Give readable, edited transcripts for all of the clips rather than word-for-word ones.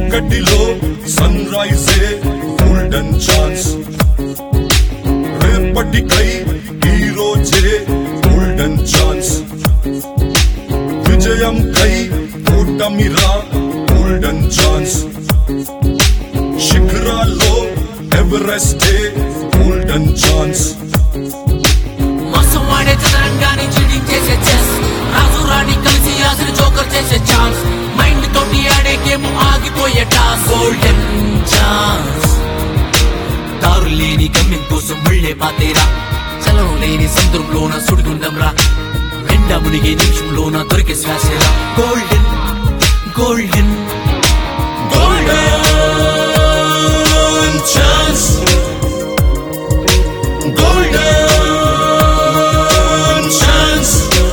చీకటిలో సన్ రైజే golden chance రేపటికై ఈ రోజే గోల్డెన్ ఛాన్స్ విజయం కై ఓటమిరా గోల్డెన్ ఛాన్స్ శిఖరాల్లో ఎవరెస్టే గోల్డెన్ ఛాన్స్ మోసమాడే చదరంగాన్ని చీటింగ్ చేసే చెస్ రాజు రాణి కలిసి ఆశలు జోకర్ చేసే ఛాన్స్ మైండ్ తోటి ఆడే గేమ్ ఆగిపోయే టాస్ గోల్డెన్ ఛాన్స్ దారు లేని గమ్యం కోసం ముళ్ళే పాతేరా చలం లేని సముద్రంలోన సుడిగుండం రా వెండ మునిగే నిమిషంలోన దొరికే శ్వాసేరా golden golden golden chance golden chance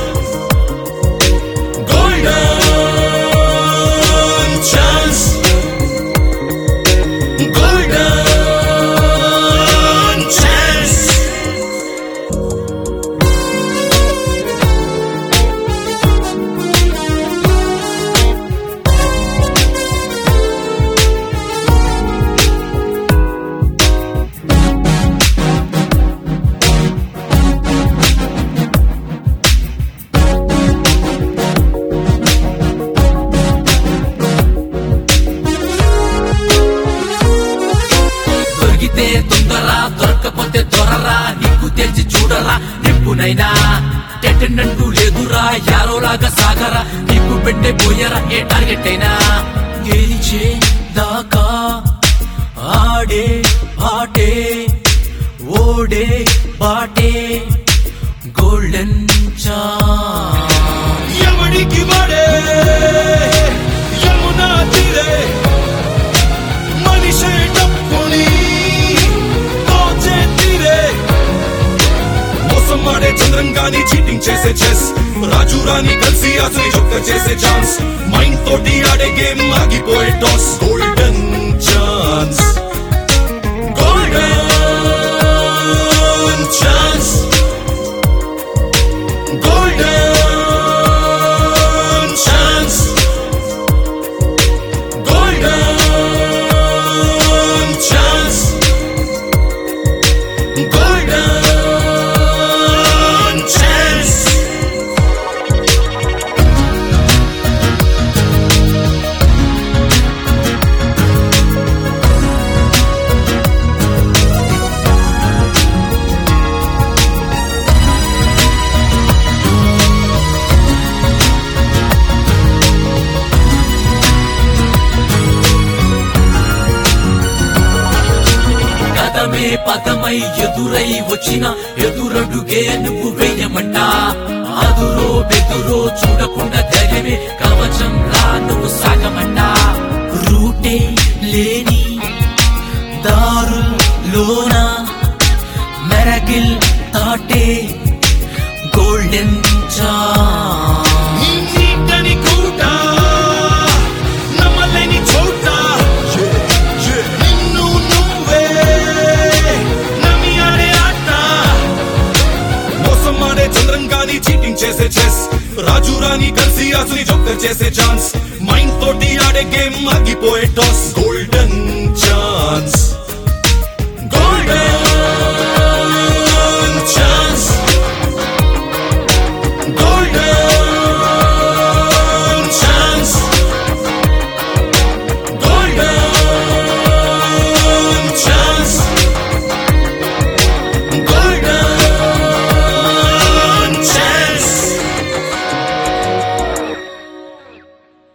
golden chance golden chance దొరికితే తొందరా దొరకపోతే దొరరా నీకు తెలిసి చూడరా నిప్పునైనా టెంటెంటూ లేదురా యారోలాగా సాగరా నీకు పెట్టే పోయరా ఏ టార్గెట్ అయినా గెలిచే దాకా ఆడే ఆటే ఓడే బాటే గోల్డెన్ ఛాన్స్ ఎవడికి వాడే యమునా తీరే మనిషే డప్పుని దోచే తీరే మోసం ఆడే చంద్రంగాని చీటింగ్ చేసే చెస్ రాజు రాణి కలిసి అసలు జోకర్ చేసే ఛాన్స్ మైండ్ తోటి ఆడే గేమ్ ఆగిపోయే toss golden chance golden chance golden chance golden chance golden chance గతమే పదమై ఎదురై వచ్చిన ఎదురడుగే నువ్వు వేయమంట అదురో బెదురో చూడకుండా ధైర్యమే కవచం రా నువ్వు సాగమంట రూటే లేని దారుల్లోన మెరగిల్ తాటే గోల్డెన్ ఛాన్స్ నీటని కూట నమ్మలేని చోట నిన్ను నువ్వే నమ్మి ఆడే ఆట మోసం ఆడే చంద్రంగాని చీటింగ్ చేసే చెస్ రాజు రాణి కలిసి అసలు జోకర్ చేసే ఛాన్స్ మైండ్ తోటి ఆడే గేమ్ ఆగిపోయే టాస్ గోల్డెన్ ఛాన్స్